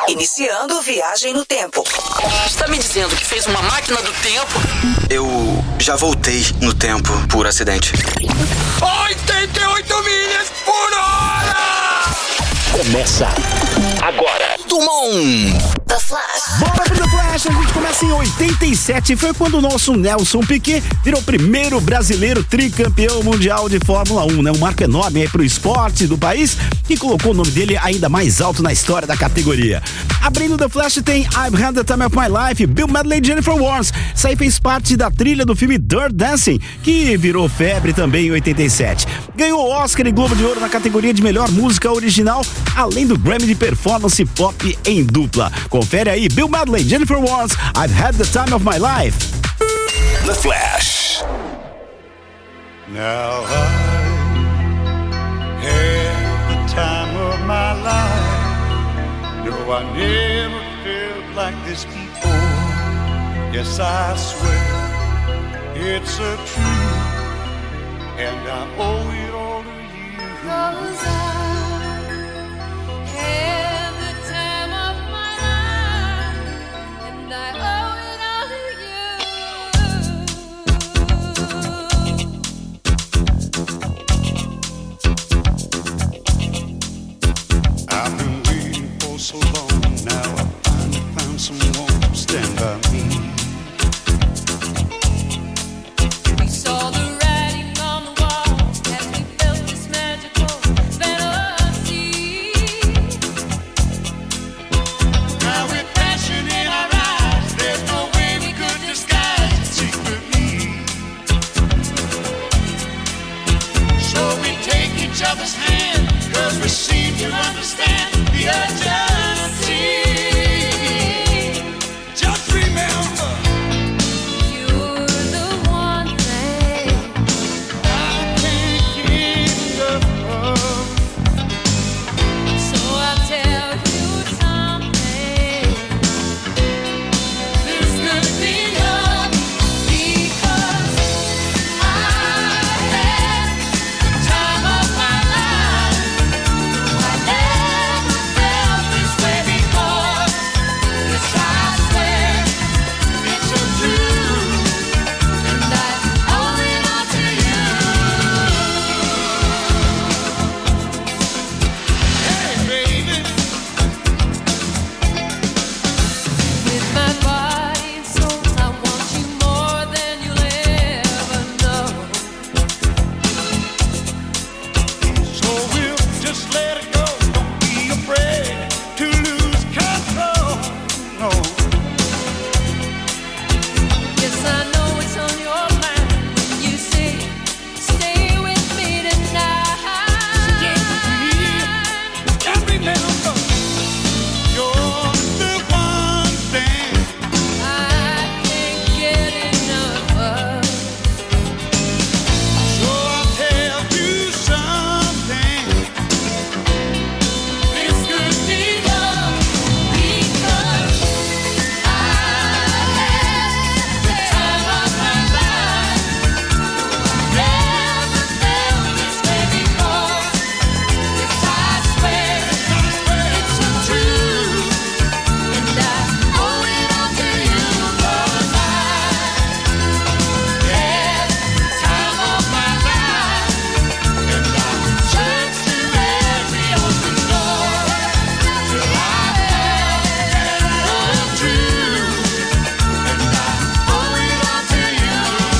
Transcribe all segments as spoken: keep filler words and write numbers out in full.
Iniciando viagem no tempo. Está me dizendo que fez uma máquina do tempo? Eu já voltei no tempo por acidente. oitenta e oito milhas por hora! Começa agora. Dumont! The Flash. Bora pro The Flash, a gente começa em oitenta e sete, foi quando o nosso Nelson Piquet virou o primeiro brasileiro tricampeão mundial de Fórmula um, né? Um marco enorme aí pro esporte do país, que colocou o nome dele ainda mais alto na história da categoria. Abrindo The Flash tem I've Had the Time of My Life, Bill Medley e Jennifer Warnes. Isso aí fez parte da trilha do filme Dirty Dancing, que virou febre também em oitenta e sete. Ganhou Oscar e Globo de Ouro na categoria de melhor música original, além do Grammy de performance pop em dupla. Confere aí, Bill Medley, Jennifer Warnes, I've Had the Time of My Life. The Flash. Now I had the time of my life. No, I never felt like this before. Yes, I swear it's a truth, and I owe it all to you. 'Cause I had the time of my life, and I owe it all to you. I've been waiting for so long, now I finally found someone to stand by me. We saw the writing on the wall as we felt this magical fantasy. Now with passion in our eyes, there's no way we could disguise it secretly. So we take each other's hand, 'cause we seem to understand the urgency. Just remember, you're the one thing I can't get enough of. So I'll tell you something. This could be love, because I had the time of my life. I never felt this way before. Yes, I swear it's a truth, and I owe it all to you. Hey, baby. With my body and soul, I want you more than you'll ever know. So we'll just let it go. Don't be afraid to lose control. No. Yes, I know it's on your mind when you say, stay with me tonight. Stay with me. And remember, you're the one thing I can't get enough of. So I'll tell you something. This could be love, because I had the time of my life. Never felt this way before. Yes, I swear it's a truth, and I owe it all to you. 'Cause I had the time of my life, and I searched through every open door till I found the truth, and I owe it all to you.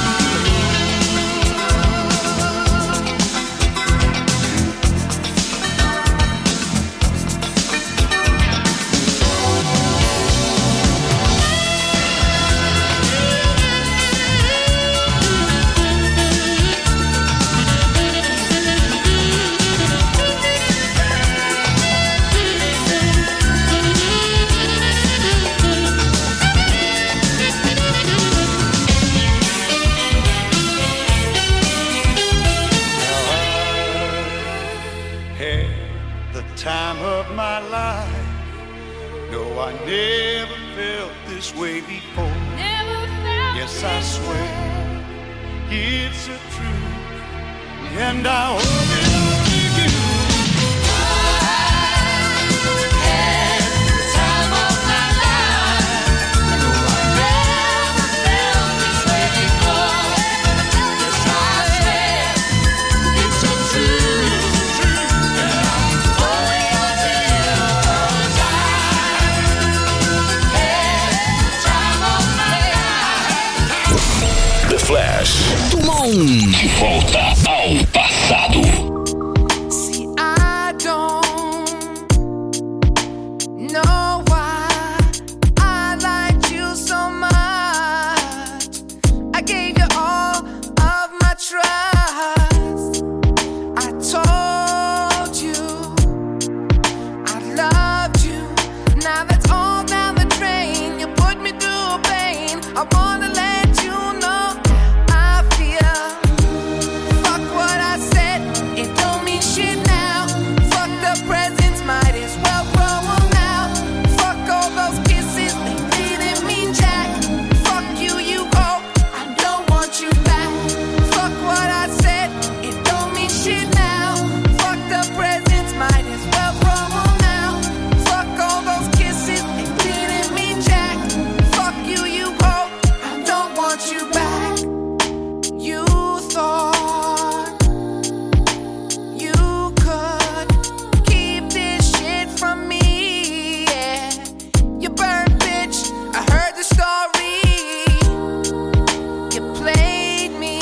Had the time of my life. No, I never felt this way before. Never felt. Yes, I swear it's a truth, and I owe it all to you. I had the time I wanna let you know I feel. Fuck what I said, it don't mean shit now. Fuck the presents, might as well throw them out. Fuck all those kisses, they didn't mean jack. Fuck you, you hope, I don't want you back. Fuck what I said, it don't mean shit now. Fuck the presents, might as well throw them out. Fuck all those kisses, they didn't mean jack. Fuck you, you hope, I don't want you back. You thought you could keep this shit from me, yeah. You burned, bitch, I heard the story. You played me,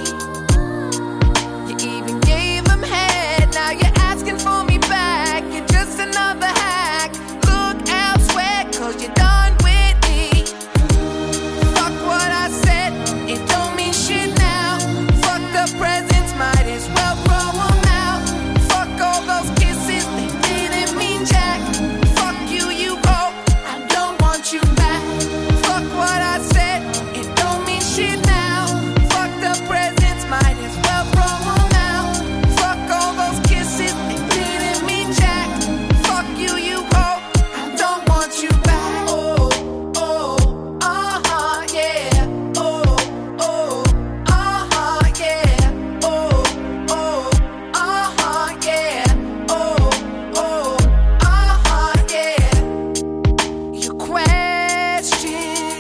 you even gave them head. Now you're asking for me back, you're just another hack. Look elsewhere, cause you're done with me. Fuck what I said, it don't mean shit now. Fuck the presents, might as well throw them out. Fuck all those kisses, they didn't mean jack. Fuck you, you hope, I don't want you back. Fuck what I said, it don't mean shit now. Fuck the presents, might as well throw them out. Fuck all those kisses, they didn't mean jack. Fuck you, you hope, I don't want you back. Oh, oh, uh-huh, yeah. Oh, oh, uh-huh, yeah. Oh, oh, uh-huh, yeah. Oh, oh, uh-huh, yeah. Your question,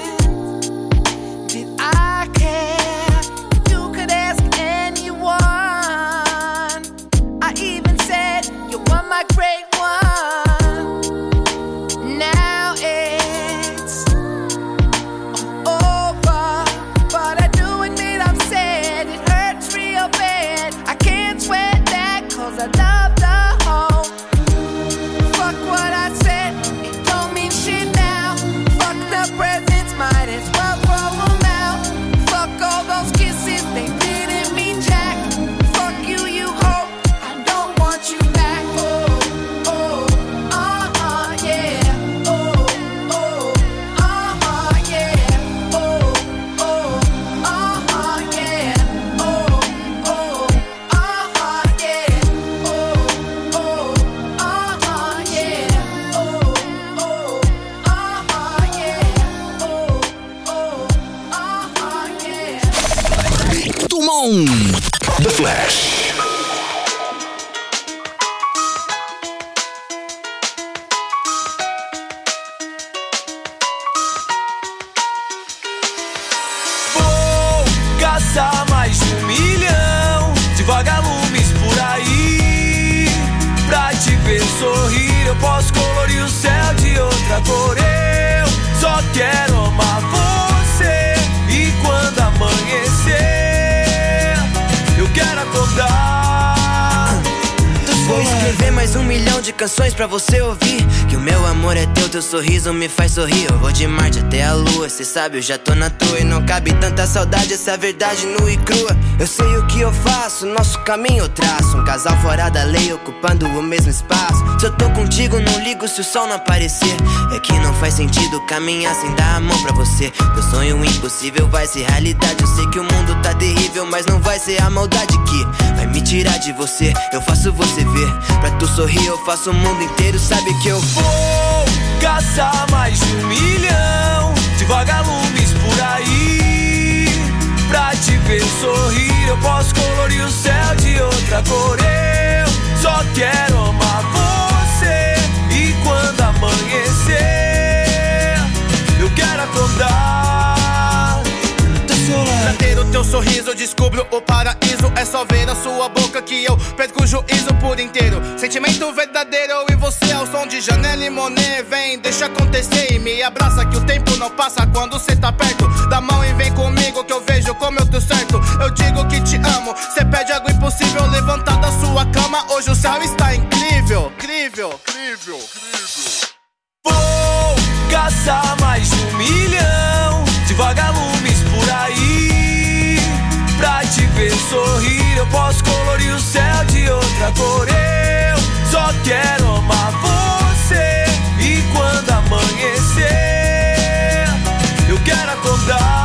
did I care? You could ask anyone. I even said you were my great one. Now it's all over, but I do admit I'm sad. It hurts real bad. I can't sweat that, cause I love the whole. Fuck what I said, it don't mean shit now. Fuck the presents, might as well throw them out. Fuck all those kisses, they didn't mean jack. Fuck you, you hope, I don't want you back. Oh, oh, uh-huh, yeah. Oh, oh, uh-huh, yeah. Oh, oh, uh-huh, yeah. Oh, oh, uh-huh, yeah. Oh, oh, uh-huh, yeah. Oh, oh, uh-huh, yeah. Oh, oh, uh-huh, yeah. Dumont. The Flash. Vou caçar mais de um milhão de vagalumes por aí. Pra te ver sorrir, eu posso colorir o céu de outra cor. Eu só quero amar você. E quando amanhecer, eu quero acordar. Vou escrever mais um milhão de canções pra você ouvir. Que o meu amor é teu, teu sorriso me faz sorrir. Eu vou de Marte até a lua, cê sabe, eu já tô na tua. E não cabe tanta saudade, essa verdade nua e crua. Eu sei o que eu faço, nosso caminho eu traço. Um casal fora da lei, ocupando o mesmo espaço. Se eu tô contigo, não ligo se o sol não aparecer. É que não faz sentido caminhar sem dar a mão pra você. Meu sonho impossível vai ser realidade. Eu sei que o mundo tá terrível, mas não vai ser a maldade que vai me tirar de você. Eu faço você ver, pra tu sorrir eu faço o mundo inteiro. Sabe que eu vou caçar mais de um milhão de vagalumes por aí. Pra te ver sorrir, eu posso colorir o céu de outra cor. Eu só quero amar você. E quando amanhecer, eu quero acordar. Pra ter o teu sorriso, eu descubro o paraíso. É só ver a sua boca que eu perco o juízo por inteiro. Sentimento verdadeiro, eu e você ao som de Janelle Monáe. Vem, deixa acontecer e me abraça, que o tempo não passa quando cê tá perto. Dá mão e vem comigo que eu vejo como eu tô certo. Eu digo que te amo, cê pede algo impossível. Levantar da sua cama, hoje o céu está incrível. Incrível, incrível, incrível. Vou caçar mais de um milhão de vagalumes por aí. Pra te ver sorrir, eu posso colorir o céu de outra cor. Eu só quero amar você. E quando amanhecer, eu quero acordar.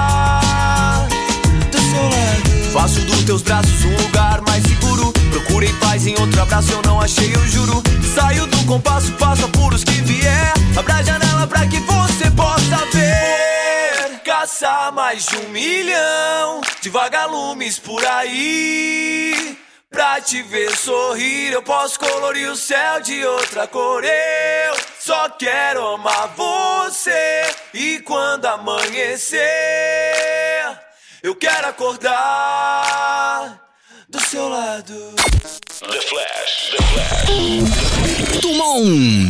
braços um lugar mais seguro. Procurei paz em outro abraço, eu não achei, eu juro. Saio do compasso, passo apuros que vier. Abra a janela pra que você possa ver. Caçar mais de um milhão de vagalumes por aí. Pra te ver sorrir, eu posso colorir o céu de outra cor. Eu só quero amar você. E quando amanhecer, eu quero acordar do seu lado. The Flash, The Flash. Tumon.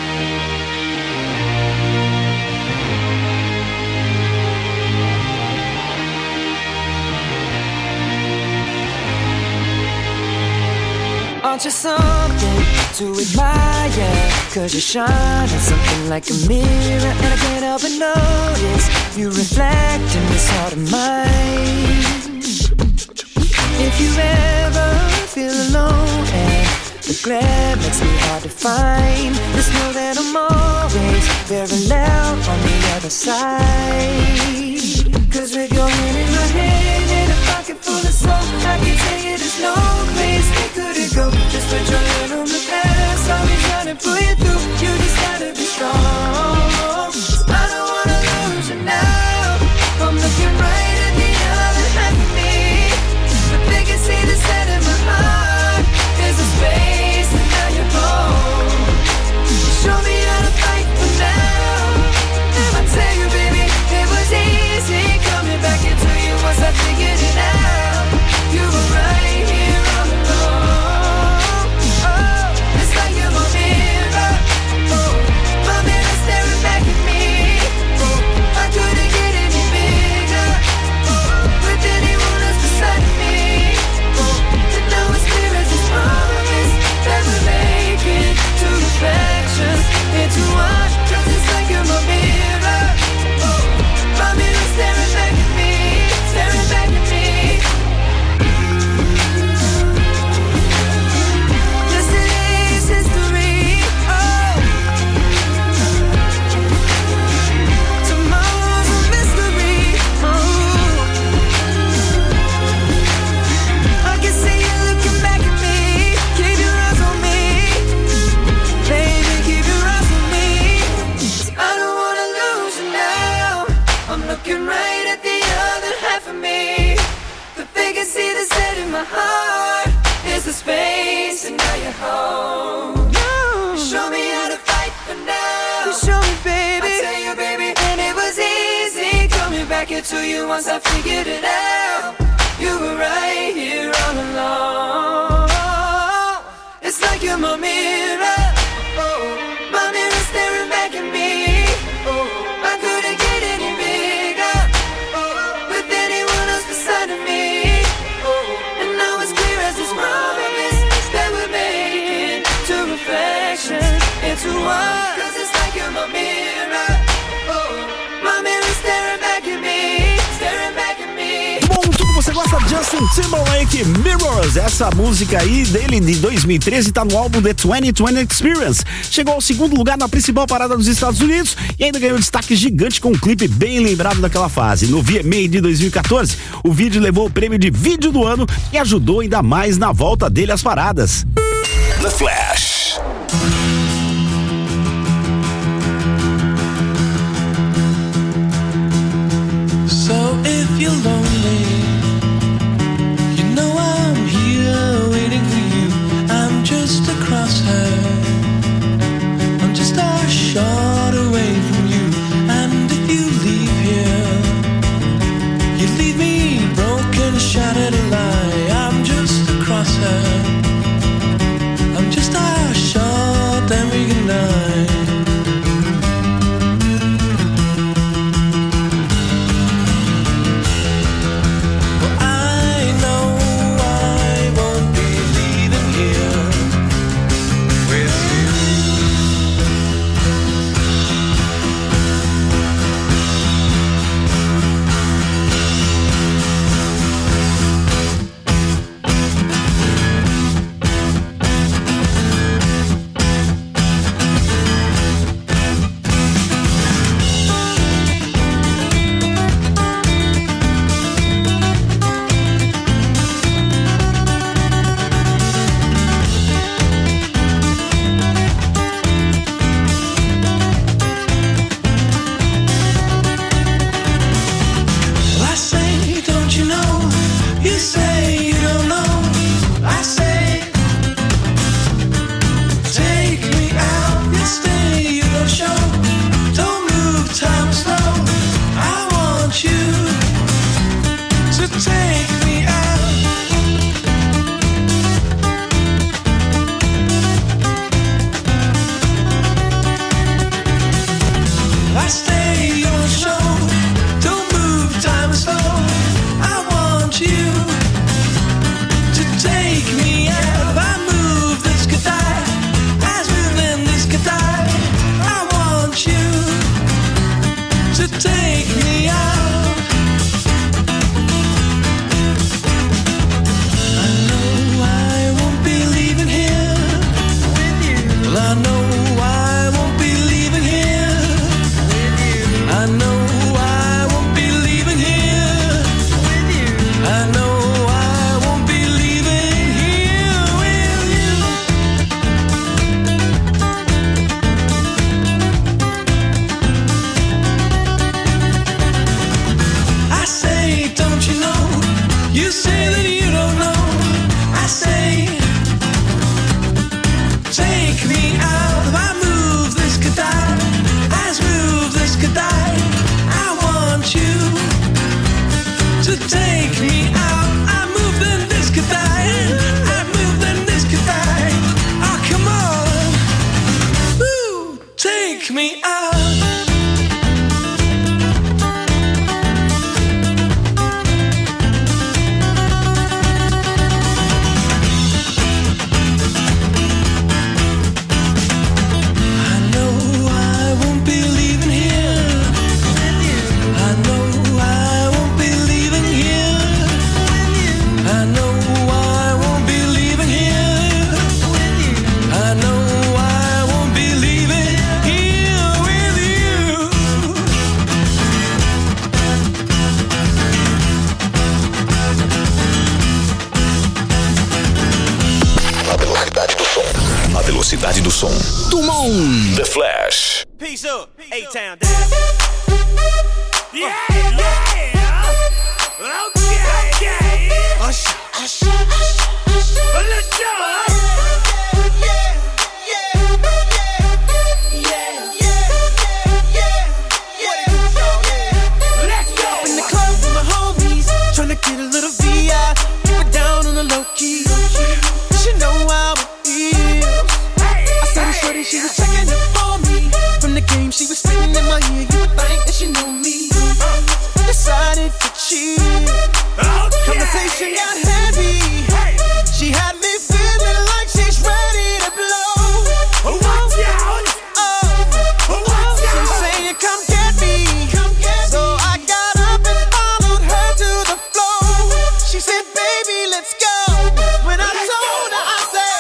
Aren't you something to admire? Cause you shine on something like a mirror, and I can't help but notice you reflect in this heart of mine. If you ever feel alone and the glare makes me hard to find, just know that I'm always parallel on the other side. Cause with your hand in my hand and a pocket full of soap, I can tell you there's no place we couldn't go. Just put your hand on the past, I'll be trying to pull you through. You just gotta be strong. I don't wanna lose you now. I'm looking right at the other half of me. The biggest see the set in my heart. There's a space and now you're home. Show me how to fight for now. And I tell you, baby, it was easy coming back into you once I figured it out. You were right here all along. Oh, it's like you're my mirror. Oh, my mirror staring back at me. Oh, I couldn't get any bigger. Oh, with anyone else beside me. Oh, and now it's clear as this promise that we're making two reflections into one. Cause it's like you're my mirror. Oh, my mirror staring back at me, staring back at me. Yesterday's history. Oh, tomorrow's a mystery. Oh, I can see you looking back at me. Keep your eyes on me, baby. Keep your eyes on me. 'Cause I don't wanna lose you now. I'm looking right at the other half of me. The vacancy that's set in my heart is the space, and now you're home. Show me how to fight for now. You show me, baby. I tell you, baby, and it was easy coming back into you once I figured it out. You were right here all along. It's like you're my mirror. Oh, my mirror staring back at me. Oh, I couldn't get any bigger. Oh, with anyone else beside of me. Oh, and now it's clear as this promise that we're making two reflections into one. Cause it's like you're my mirror. Oh, my mirror staring back at me, staring back at me. Bom, tudo você gosta de Justin Timberlake, Mirrors. Essa música aí dele de dois mil e treze tá no álbum The twenty twenty Experience. Chegou ao segundo lugar na principal parada dos Estados Unidos e ainda ganhou destaque gigante com um clipe bem lembrado daquela fase. No V M A de dois mil e quatorze, o vídeo levou o prêmio de vídeo do ano e ajudou ainda mais na volta dele às paradas. The Flash. So if you're lonely, you know I'm here waiting for you. I'm just a crosshair, I'm just a shot away from you. And if you leave here, you leave me broken, shattered, alive. I'm just a crosshair, I'm just a shot take me out. Velocidade do som. Tumon. The Flash. Peace up. A-Town down. Yeah, yeah. Okay, okay. Hush, hush, hush, hush. Let's go. Yeah, yeah, yeah, yeah, yeah. Let's go. In the club with my homies, tryna get a little V I. Keep it down on the low key. She know how it is. Shorty, she was checking up on me. From the game, she was spitting in my ear. You would think that she knew me. Decided to cheat. Conversation got heavy. She had me feeling like she's ready to blow. Watch out! Oh, watch out! She's saying, "Come get me." So I got up and followed her to the floor. She said, "Baby, let's go." When I told her, I said.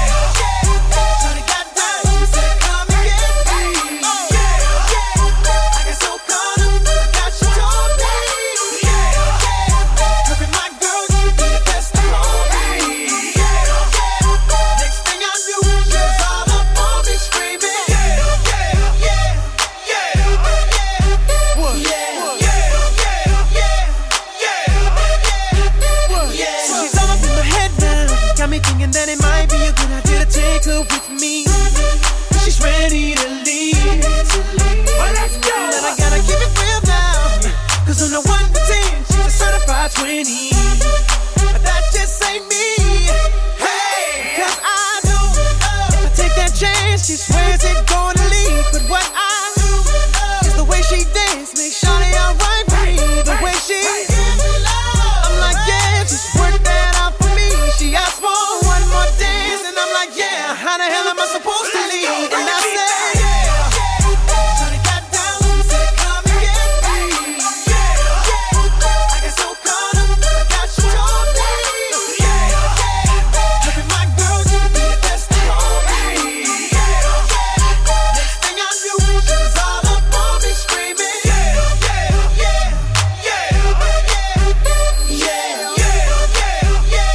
That it might be a good idea to take her with me. She's ready to leave. Well, let's go. And I gotta keep it real now. Cause on the one to ten, she's a certified twenty. But that just ain't me. Hey, cause I know if I take that chance, she swears it's gonna leave. But what I do is the way she dance makes Shawty alright with me. The way she I'm like, yeah, just work that out for me. She asked for dance, and I'm like, yeah, how the hell am I supposed to leave? And I said, yeah, Shawty got down, said, come and get me. I got so caught up, I got you all day. Look at my girl, she be the best of all me. Next thing I knew, she was all up on me screaming. Yeah, yeah, yeah, yeah, yeah, yeah, yeah,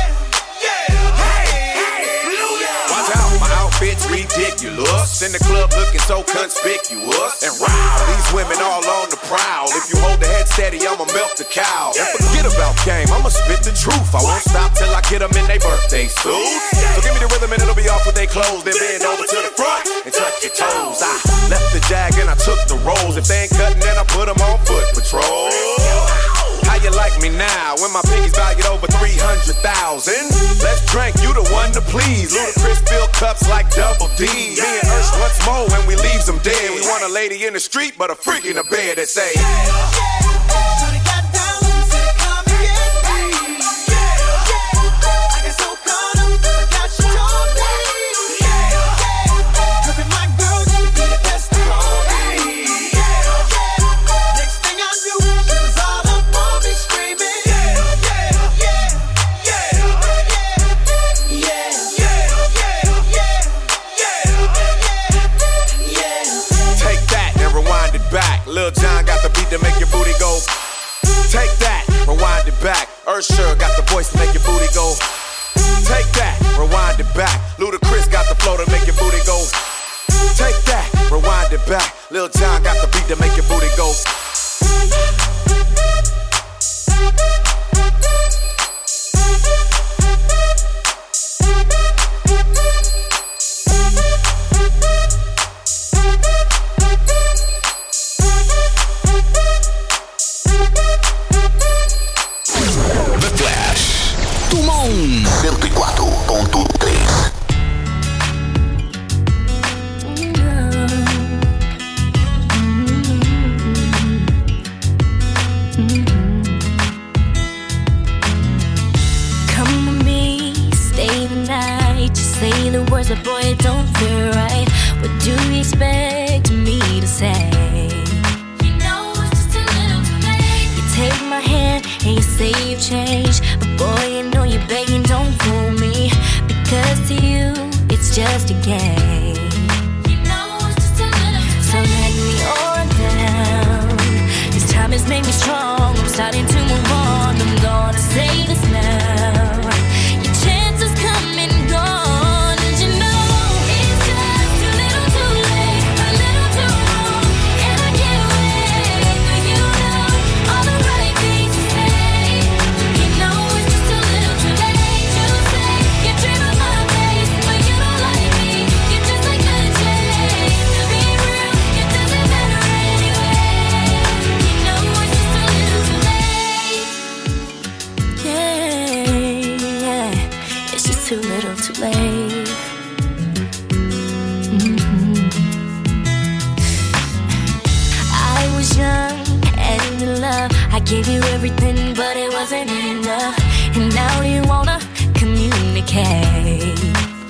Bitch ridiculous. In the club looking so conspicuous. And wow, these women all on the prowl. If you hold the head steady, I'ma milk the cow. And forget about game, I'ma spit the truth. I won't stop till I get them in their birthday suits. So give me the rhythm and it'll be off with their clothes. Then bend over to the front and touch your toes. I left the jag and I took the rolls. If they ain't cutting, then I put them on foot patrol. How you like me now when my pinky's valued over three hundred thousand? Let's drink, you the one to please. Ludacris fill cups like Double D. Me and Ursh once more when we leaves them dead. We want a lady in the street, but a freak in the bed that say, Shawty got down, said, come and get me. I got so caught up, I got you all day. Look at my girl, she be the best of all me. Next thing I knew, she was all up on me screaming. Yeah, yeah, yeah, yeah, yeah, yeah, yeah, yeah. Take that and rewind it back. Lil Jon got the beat to make your booty go. Take that, rewind it back. Usher got the voice to make your booty go. Take that, rewind it back. Ludacris got the flow to make your booty go. Take that, rewind it back. Lil Jon got the beat to make your booty go. The Flash. Tumon cento e quatro ponto três. was young and in love, I gave you everything, but it wasn't enough. And now you wanna communicate.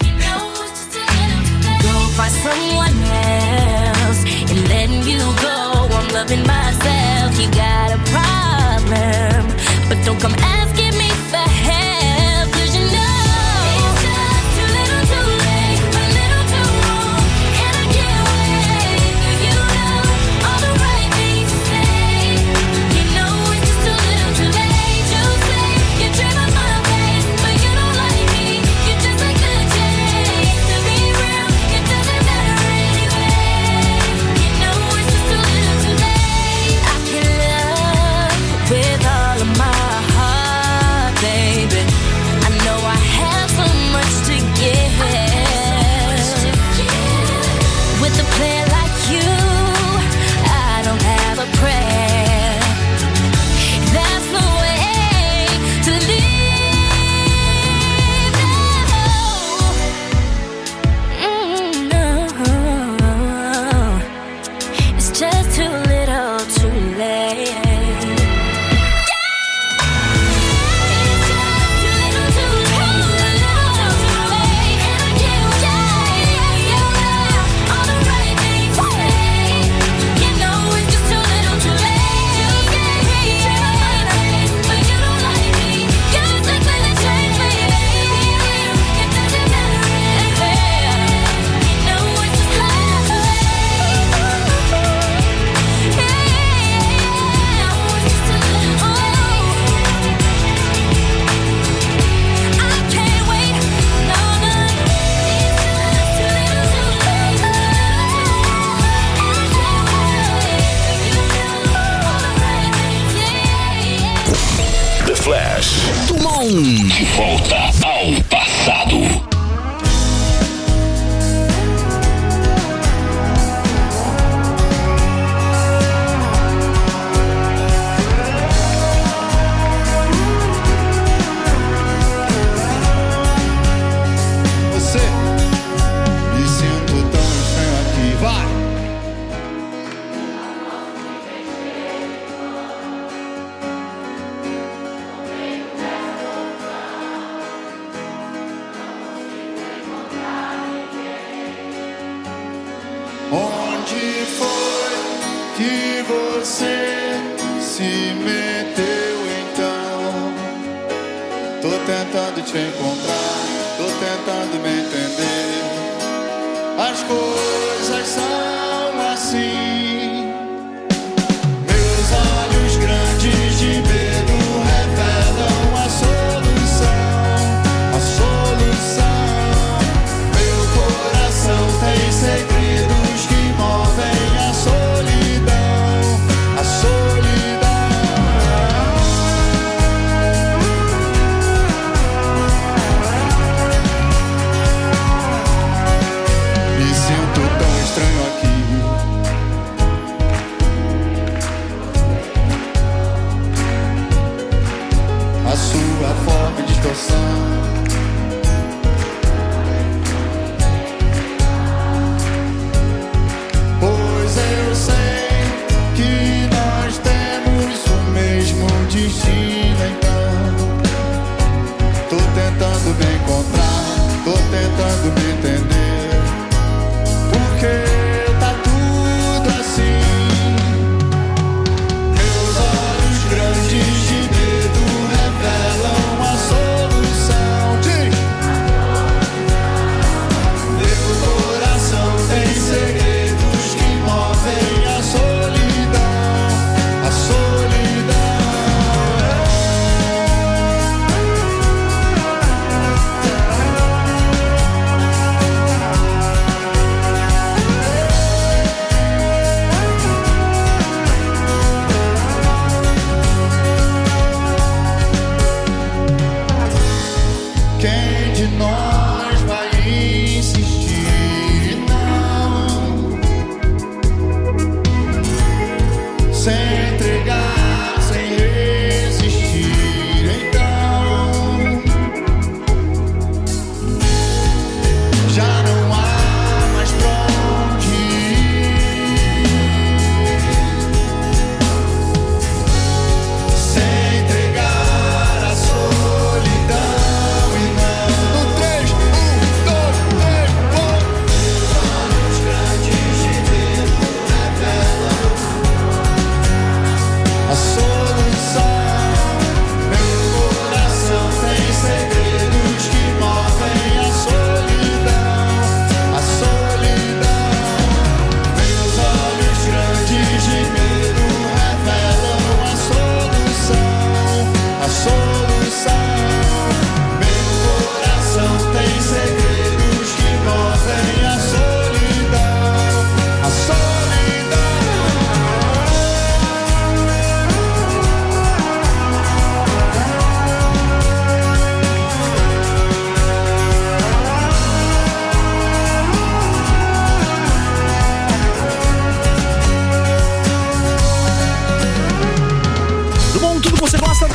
Go find someone else and letting you go. I'm loving myself. You got a problem, but don't come asking me for help, 'cause you know it's just too little too late, a little too wrong, and I can't wait for you to know all the right things to say. You know it's just too little too late. You say you dream of my face, but you don't like me. You just like the chase. To be real, it doesn't matter anyway. You know it's just too little too late. I can love with all of my heart, baby. I know I have so much to give. With a player like you, I don't have a prayer. That's the way to live. No, mm, no. It's just too little, too late. The Flash. Tumon. De volta ao passado. Você, me sinto tão estranho aqui. Vai! Onde foi que você se meteu então? Tô tentando te encontrar, tô tentando me entender. As coisas são assim. Meus olhos grandes de medo revelam a solução, a solução. Meu coração tem segredos que movem a solidão, a solidão. Me sinto tão estranho aqui.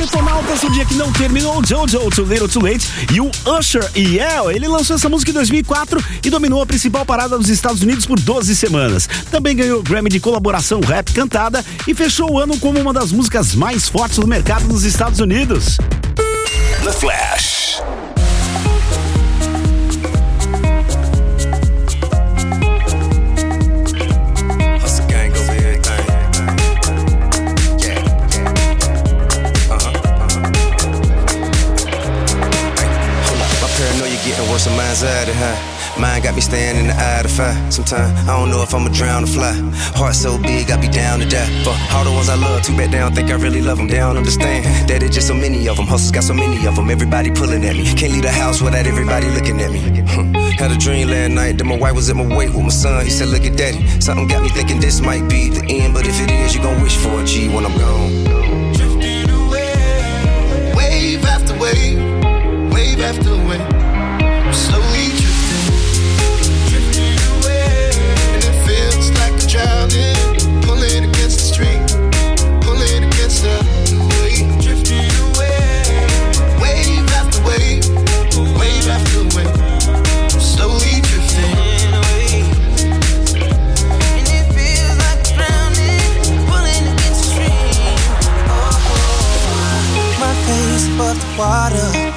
Detonautas, o dia que não terminou, Jojo, Too Little Too Late, e o Usher e El. Ele lançou essa música em dois mil e quatro e dominou a principal parada dos Estados Unidos por doze semanas. Também ganhou o Grammy de colaboração rap cantada e fechou o ano como uma das músicas mais fortes do mercado nos Estados Unidos. The Flash. Worse than mine's out of huh? Mine got me staying in the eye of fire. Sometimes I don't know if I'ma drown or fly. Heart so big, I be down to die. For all the ones I love, too bad they don't think I really love them. They don't understand that it's just so many of them. Hustles got so many of them. Everybody pulling at me. Can't leave the house without everybody looking at me. Had a dream last night that my wife was at my wake with my son. He said, look at daddy. Something got me thinking this might be the end. But if it is, you gon' wish for a G when I'm gone. Drifting away, wave after wave, wave after wave. Slowly drifting, drifting away, and it feels like I'm drowning, pulling against the stream, pulling against the wave, drifting away, wave after wave, wave after wave, slowly drifting away, and it feels like I'm drowning, pulling against the stream. Oh, my face above the water.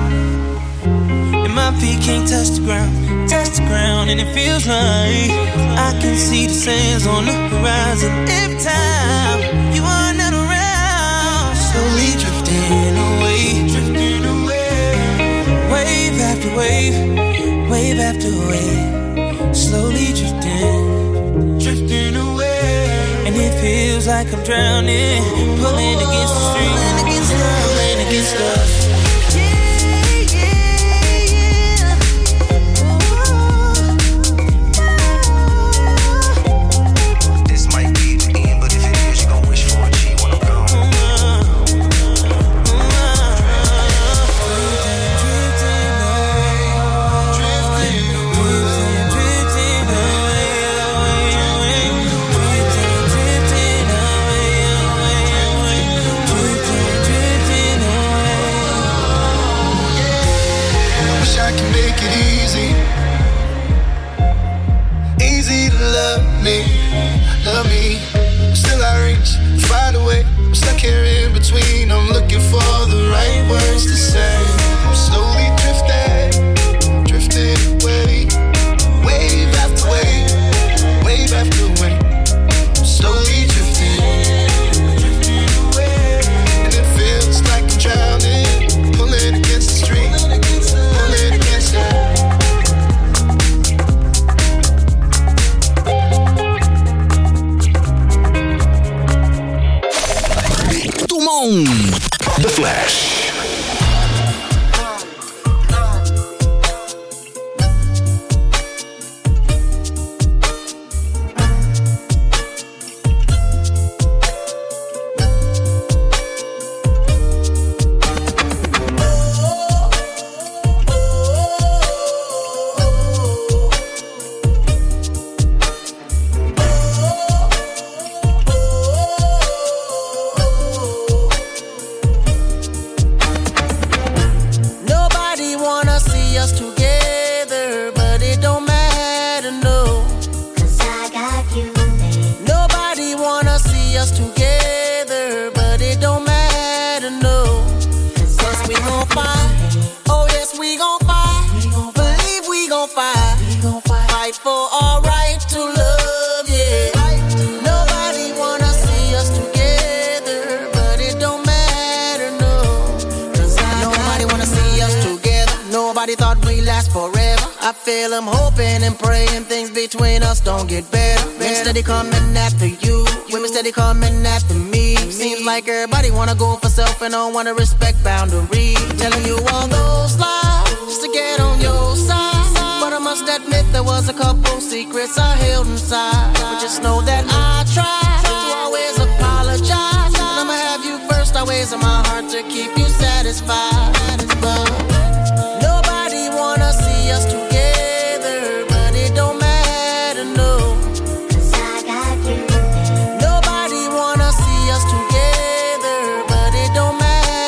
My feet can't touch the ground, touch the ground, and it feels like I can see the sands on the horizon. Every time you are not around, slowly drifting away, drifting away, wave after wave, wave after wave, slowly drifting, drifting away, and it feels like I'm drowning, pulling against the stream, pulling against us, pulling against us. Love me, still I reach, find a way. I'm stuck here in between. I'm looking for the right words to say. I'm slowly drifting, drifting away, wave after wave, wave after wave. I'm slowly drifting, drifting away, and it feels like I'm drowning, pulling against the stream, pulling against the. The Flash. I'm hoping and praying things between us don't get better. Men steady coming after you, women steady coming after me. Seems like everybody wanna go for self and don't wanna respect boundaries. Telling you all those lies just to get on your side. But I must admit there was a couple secrets I held inside. But just know that I tried to always apologize, and I'ma have you first always in my heart to keep you satisfied. But nobody wanna see us together. Nobody wanna see us together, but it don't matter.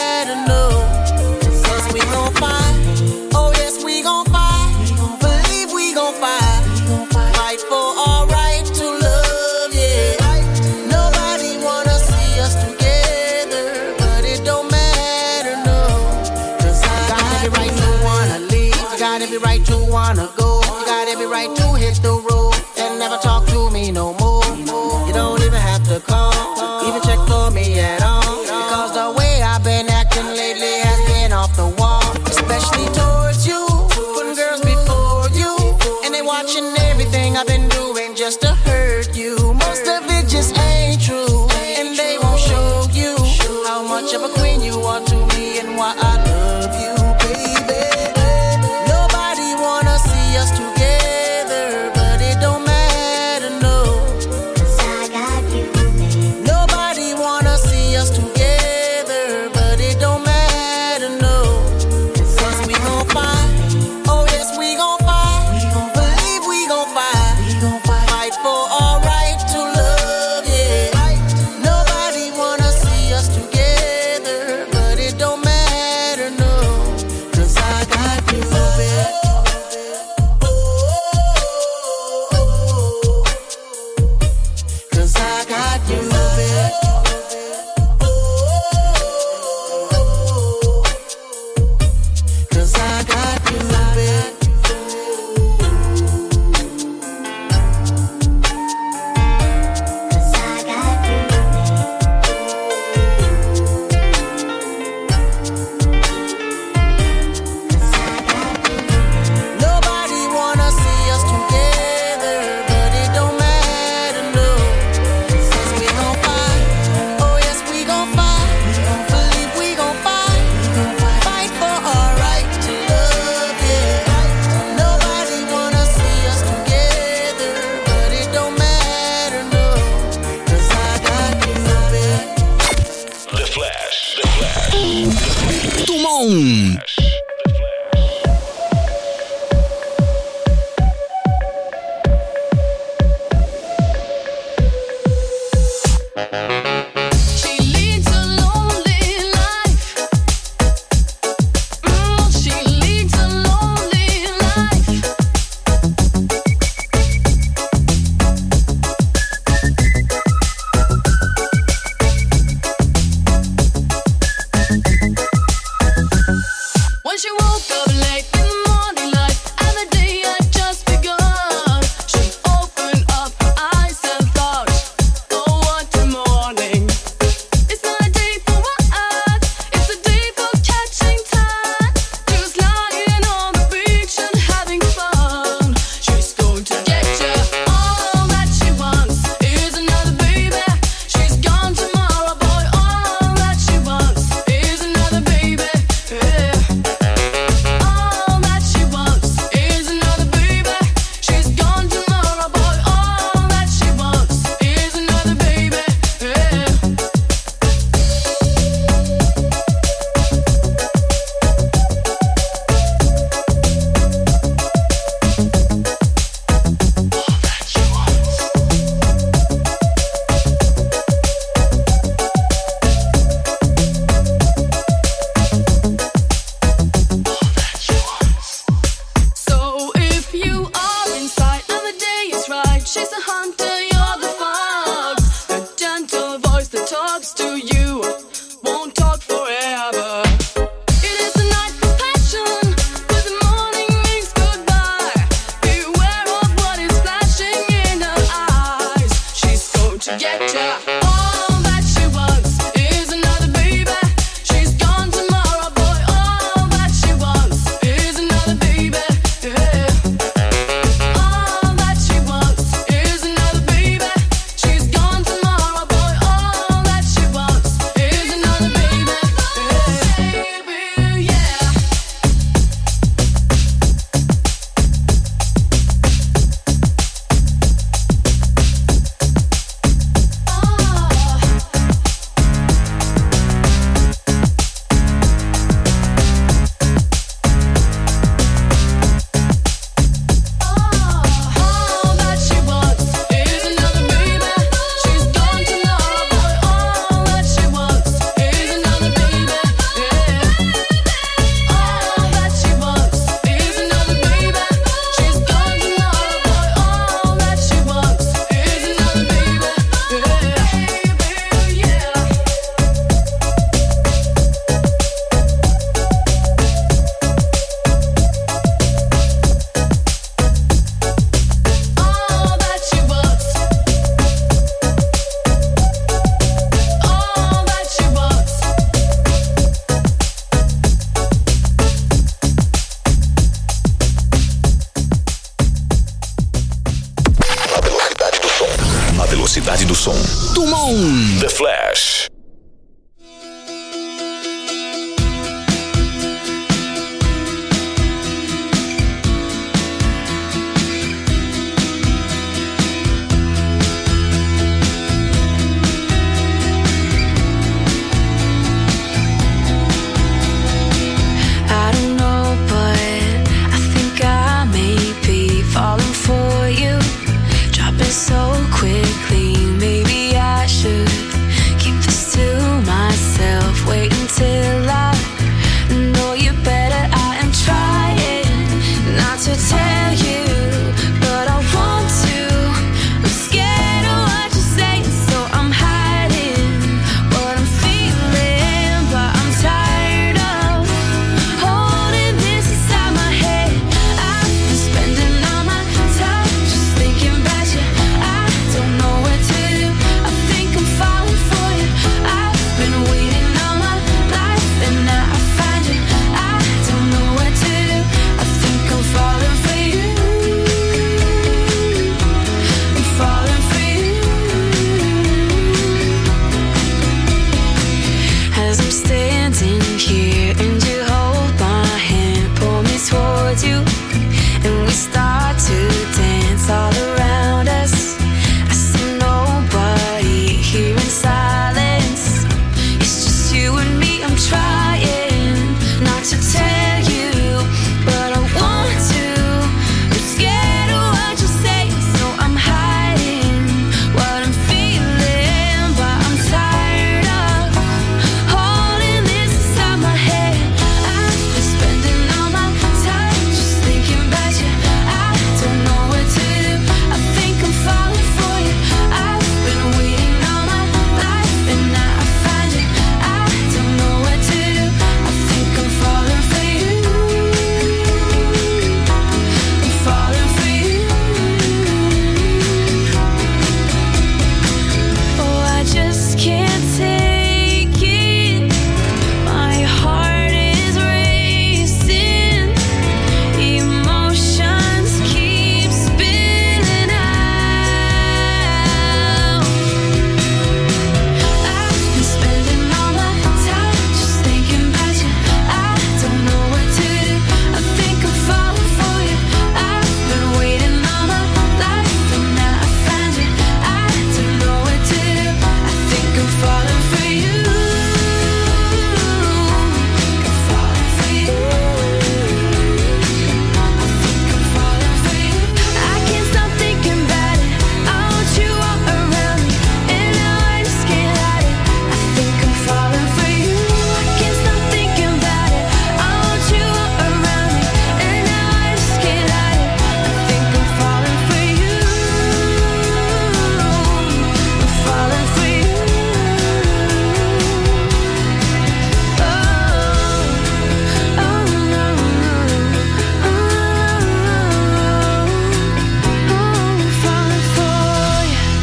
on. velocidade do som. Tumon. The Flash. So quickly, maybe I should keep this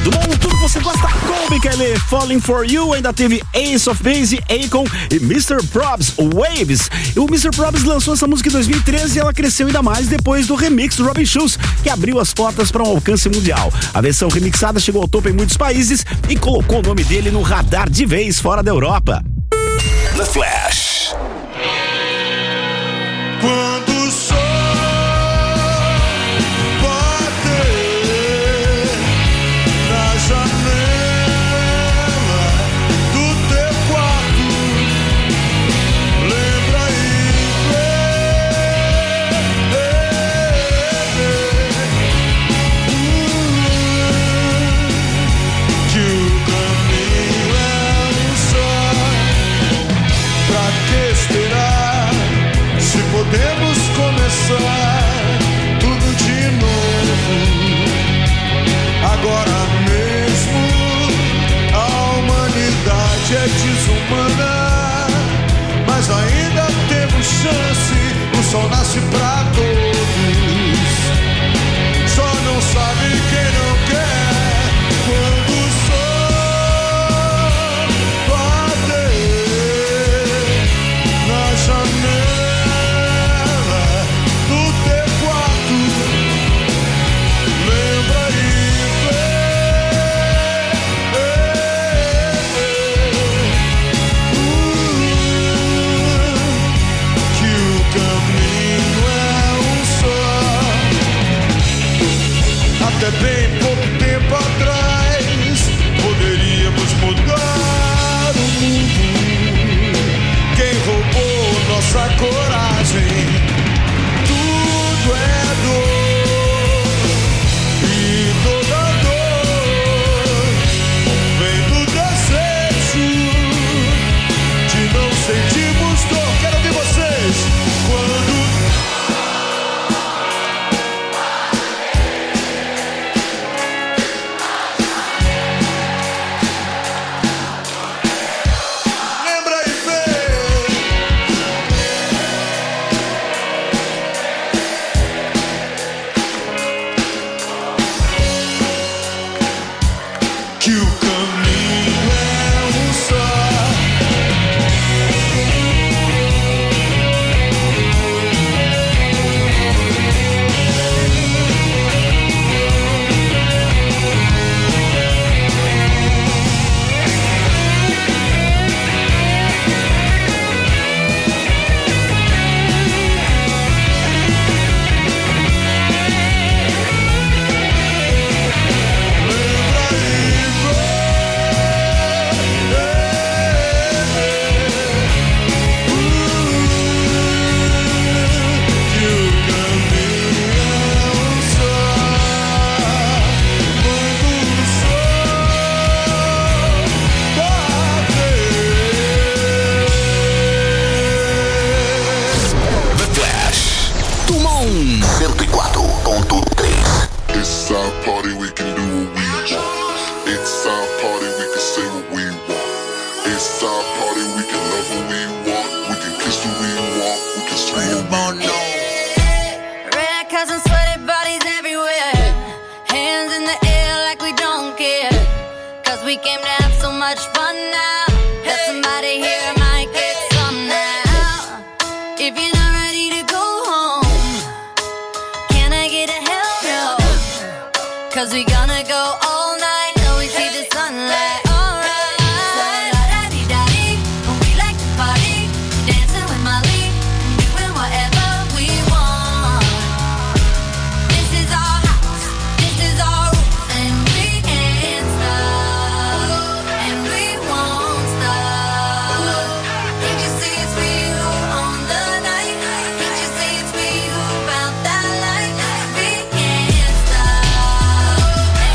Do mundo, tudo que você gosta com Michele, Falling For You. Ainda teve Ace of Base, Akon e mister Probs, Waves. E o mister Probs lançou essa música em dois mil e treze e ela cresceu ainda mais depois do remix do Robin Schulz, que abriu as portas para um alcance mundial. A versão remixada chegou ao topo em muitos países e colocou o nome dele no radar de vez fora da Europa. The Flash. Quando o sol bater na janela do teu quarto, lembra aí que o caminho é um só. Pra que esperar se podemos começar tudo de novo? Agora mesmo a humanidade é desumana, mas ainda temos chance. O sol nasce pra todos, só não sabe quem não quer. Quando o sol bater na janela do teu quarto, lembra aí, que o caminho é um só. Até bem pouco tempo atrás poderíamos mudar o mundo. Quem roubou nossa coragem? Tudo é dor, e toda dor vem do desejo de não sentirmos dor. Quero ouvir vocês. Quando lembra aí, vê que o caminho é um só. cento e quatro ponto três. It's our party, we can do what we want. It's our party, we can say what we want. It's our party, we can love who we want. We can kiss who we want. We can swing who we want. Red cups and sweaty bodies everywhere. Hands in the air like we don't care. Cause we came to have so much fun now. That somebody here might get some now. If you're not ready to go home, can I get a hell no? Cause we gonna go all night till we see the sunlight. Alright. So la-da-dee-da-dee, we like to party, dancing with Molly, doing whatever we want. This is our house, this is our rules, and we can't stop, and we won't stop. Can't you see it's we who own the night? Can't you see it's we who found that light? We can't stop,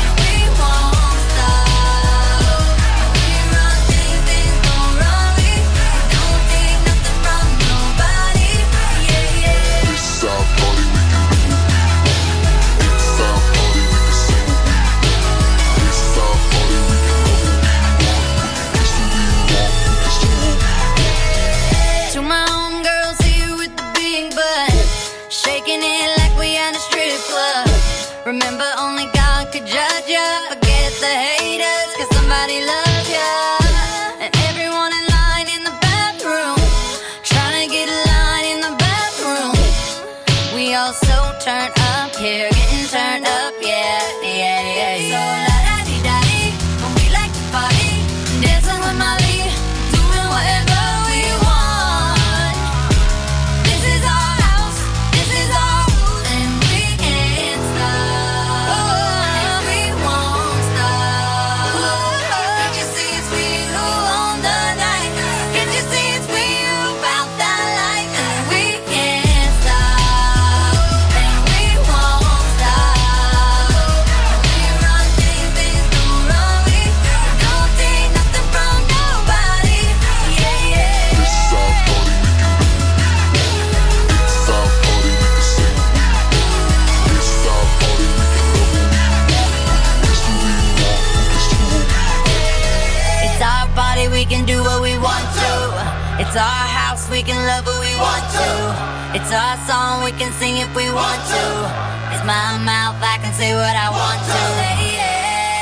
our house, we can love who we want to. It's our song, we can sing if we want to. It's my mouth, I can say what I want to. Yeah, yeah.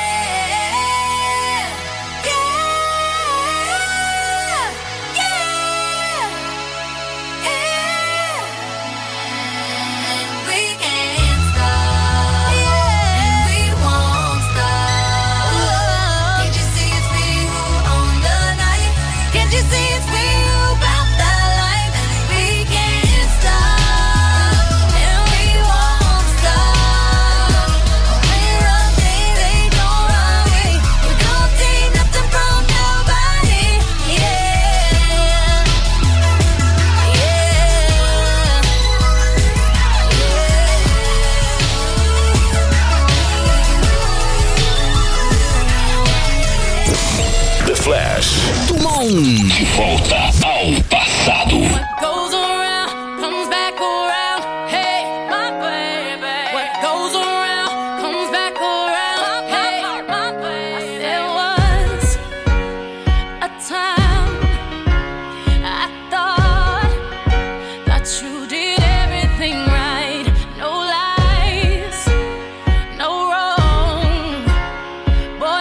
De volta ao passado. What goes around comes back around. Hey, my baby. What goes around comes back around. Hey, my baby. There was a time I thought that you did everything right. No lies, no wrong. Boy,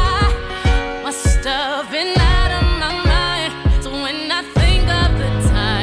I must have been out of my mind. So when I think of the time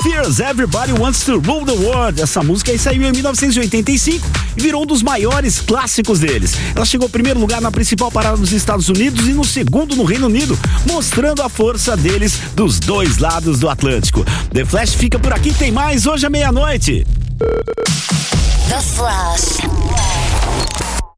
Fears, Everybody Wants to Rule the World. Essa música aí saiu em mil novecentos e oitenta e cinco e virou um dos maiores clássicos deles. Ela chegou em primeiro lugar na principal parada dos Estados Unidos e no segundo no Reino Unido, mostrando a força deles dos dois lados do Atlântico. The Flash fica por aqui, tem mais hoje à meia-noite. The Flash.